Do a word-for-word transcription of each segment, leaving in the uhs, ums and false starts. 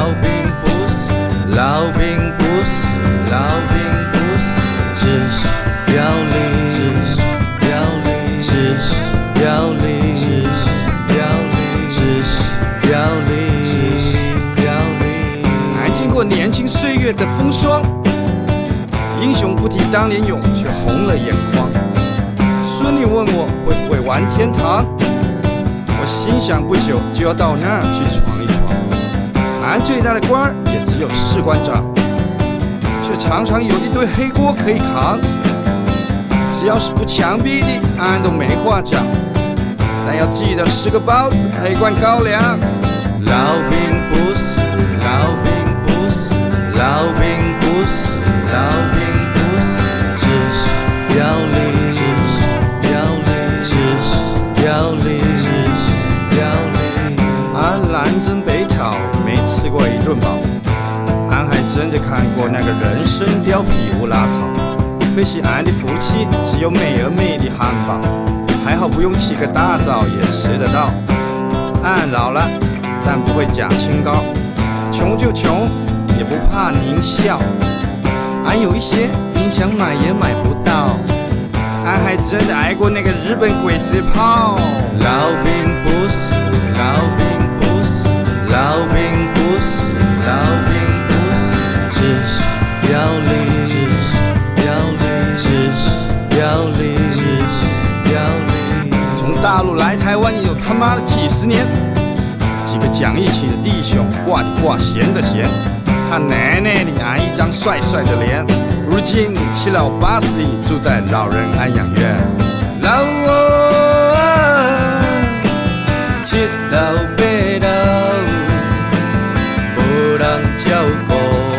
老兵不死，老兵不死，老兵不死，只是凋零，只是凋零，只是凋零，只是凋零，只是凋零，只是凋零。 俺经过年轻岁月的风霜，英雄不提当年勇，却红了眼眶。孙女问我会不会玩天堂，我心想不久就要到那儿去闯一闯。俺最大的官儿也只有士官长，却常常有一堆黑锅可以扛。只要是不强逼的，俺都没话讲。但要记得吃个包子配罐高粱。 老兵不死，老兵不死，老兵不死，老兵不死，只是凋零，只是凋零，只是凋零，只是凋零。 俺南征北讨，没吃过一顿饱。俺还真的看过那个人参貂皮乌拉草，可惜俺的福气只有美而美的汉堡，还好不用起个大早也吃得到。俺老了，但不会假清高，穷就穷，也不怕您笑。俺有一些您想买也买不到，俺还真的挨过那个日本鬼子的炮。 老兵不死，老兵不死，老兵不死，老兵不死，只是凋零，只是凋零，只是凋零，只是凋零。 从大陆来台湾也有他妈的几十年，几个讲义气的弟兄，挂的挂，闲的闲，他奶奶的俺一张帅帅的脸，如今七老八十的住在老人安养院。 老哦啊，七老八老，无人照顾，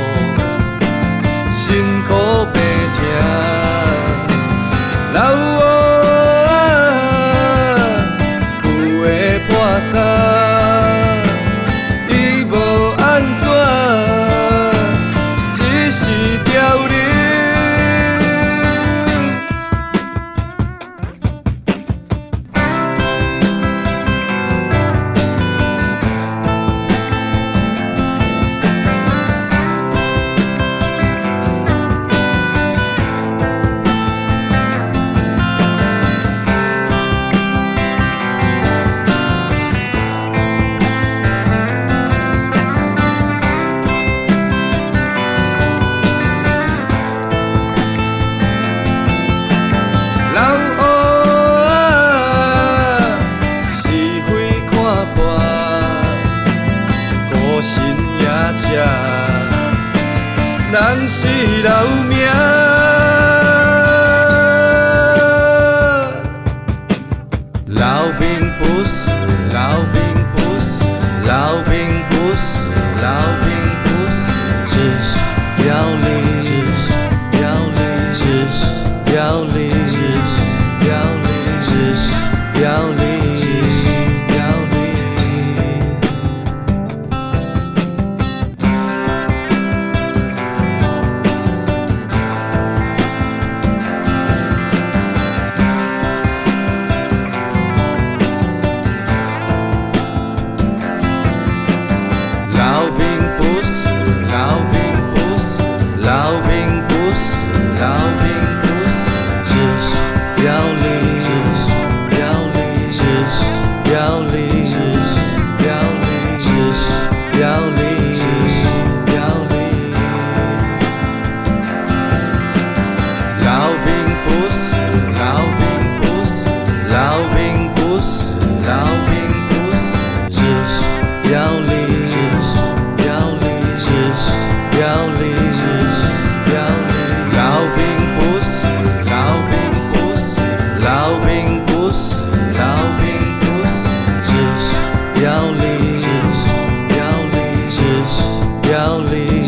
辛苦白听。老哦啊，有的破衫，伊无安怎，只是凋零。咱是老命，老兵不死，老兵不死，老兵不死，老兵不死，只是凋零，只是凋零，只是凋零，只是凋零，只是凋零。老兵不死，老兵不死，老兵不死，老兵不死，只是凋零，只是凋零，只是凋零，只是凋零，只是凋零，只是凋零。老兵不死，老兵不死，老兵不死，老兵不死，只是凋零。凋零，只是凋零。老兵不死，老兵不死，老兵不死，老兵不死，只是凋零，只是凋零，只是凋零。